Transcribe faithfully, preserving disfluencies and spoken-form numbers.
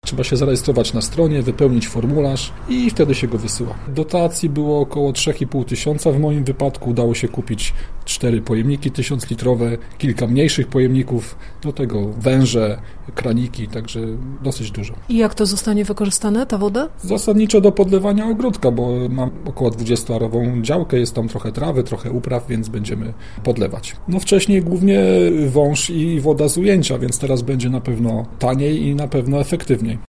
Trzeba się zarejestrować na stronie, wypełnić formularz i wtedy się go wysyła. Dotacji było około trzy i pół tysiąca w moim wypadku. Udało się kupić cztery pojemniki tysiąclitrowe, kilka mniejszych pojemników, do tego węże, kraniki, także dosyć dużo. I jak to zostanie wykorzystane, ta woda? Zasadniczo do podlewania ogródka, bo mam około dwudziestoarową działkę, jest tam trochę trawy, trochę upraw, więc będziemy podlewać. No wcześniej głównie wąż i woda z ujęcia, więc teraz będzie na pewno taniej i na pewno efektywniej.